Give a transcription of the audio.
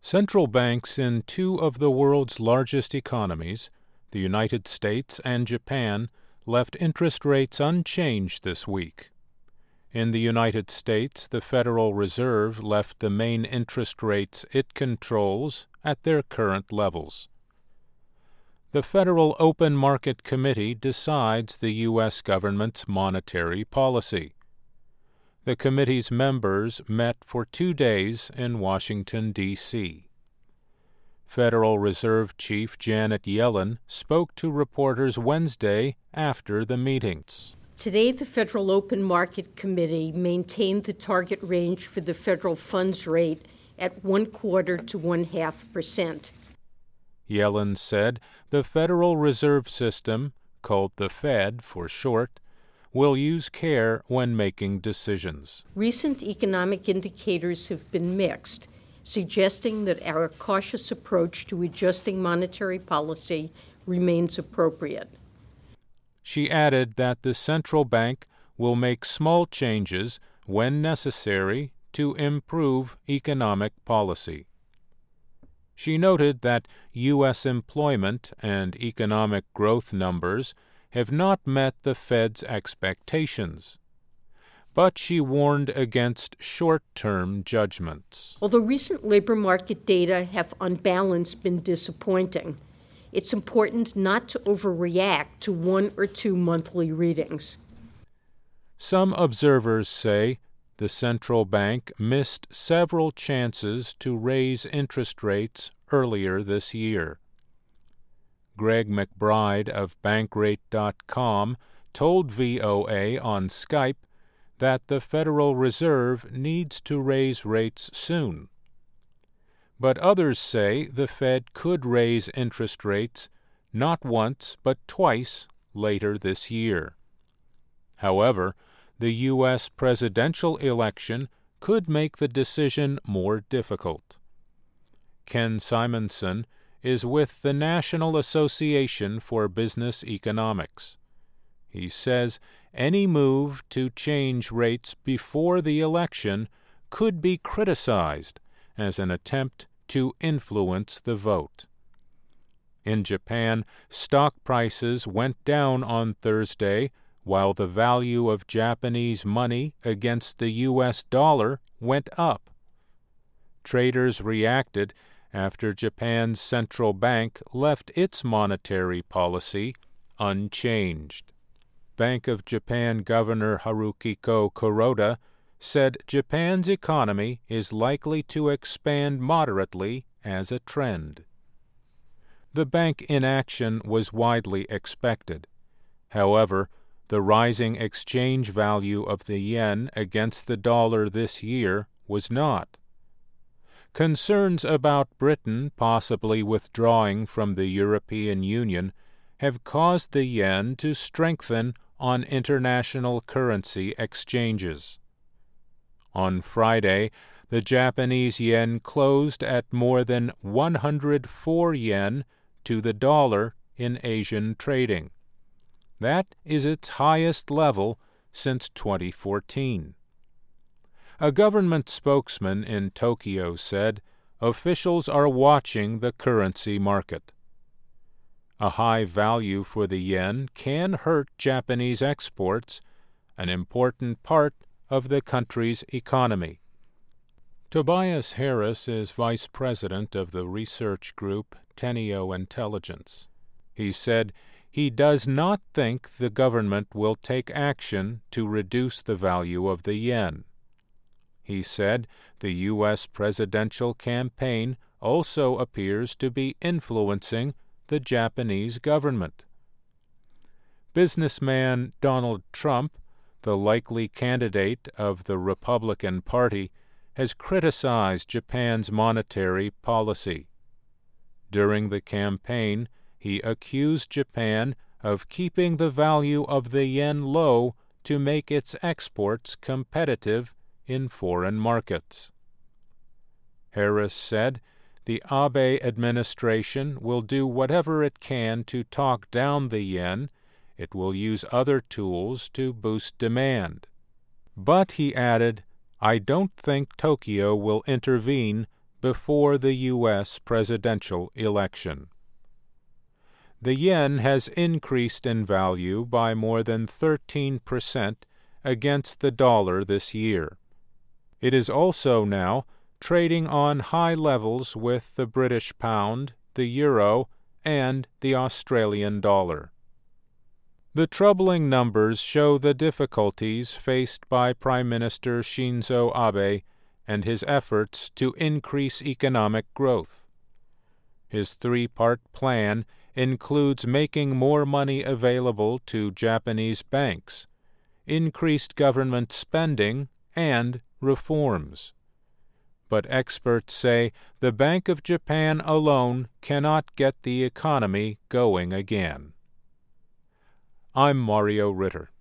Central banks in two of the world's largest economies, the United States and Japan, left interest rates unchanged this week. In the United States, the Federal Reserve left the main interest rates it controls at their current levels. The Federal Open Market Committee decides the U.S. government's monetary policy. The committee's members met for 2 days in Washington, D.C. Federal Reserve Chief Janet Yellen spoke to reporters Wednesday after the meetings. Today, the Federal Open Market Committee maintained the target range for the federal funds rate at 0.25% to 0.5%. Yellen said the Federal Reserve System, called the Fed for short, will use care when making decisions. Recent economic indicators have been mixed, suggesting that our cautious approach to adjusting monetary policy remains appropriate. She added that the central bank will make small changes when necessary to improve economic policy. She noted that U.S. employment and economic growth numbers have not met the Fed's expectations, but she warned against short-term judgments. Although recent labor market data have on balance been disappointing, it's important not to overreact to 1 or 2 monthly readings. Some observers say the central bank missed several chances to raise interest rates earlier this year. Greg McBride of Bankrate.com told VOA on Skype that the Federal Reserve needs to raise rates soon. But others say the Fed could raise interest rates not once but twice later this year. However, the U.S. presidential election could make the decision more difficult. Ken Simonson is with the National Association for Business Economics. He says any move to change rates before the election could be criticized as an attempt to influence the vote. In Japan, stock prices went down on Thursday, while the value of Japanese money against the U.S. dollar went up. Traders reacted after Japan's central bank left its monetary policy unchanged. Bank of Japan Governor Haruhiko Kuroda said Japan's economy is likely to expand moderately as a trend. The bank inaction was widely expected. However, the rising exchange value of the yen against the dollar this year was not. Concerns about Britain possibly withdrawing from the European Union have caused the yen to strengthen on international currency exchanges. On Friday, the Japanese yen closed at more than 104 yen to the dollar in Asian trading. That is its highest level since 2014. A government spokesman in Tokyo said officials are watching the currency market. A high value for the yen can hurt Japanese exports, an important part of the country's economy. Tobias Harris is vice president of the research group Teneo Intelligence. He said he does not think the government will take action to reduce the value of the yen. He said the U.S. presidential campaign also appears to be influencing the Japanese government. Businessman Donald Trump, the likely candidate of the Republican Party, has criticized Japan's monetary policy. During the campaign, he accused Japan of keeping the value of the yen low to make its exports competitive in foreign markets. Harris said the Abe administration will do whatever it can to talk down the yen. It will use other tools to boost demand. But, he added, I don't think Tokyo will intervene before the U.S. presidential election. The yen has increased in value by more than 13% against the dollar this year. It is also now trading on high levels with the British pound, the euro, and the Australian dollar. The troubling numbers show the difficulties faced by Prime Minister Shinzo Abe and his efforts to increase economic growth. His three-part plan includes making more money available to Japanese banks, increased government spending, and reforms. But experts say the Bank of Japan alone cannot get the economy going again. I'm Mario Ritter.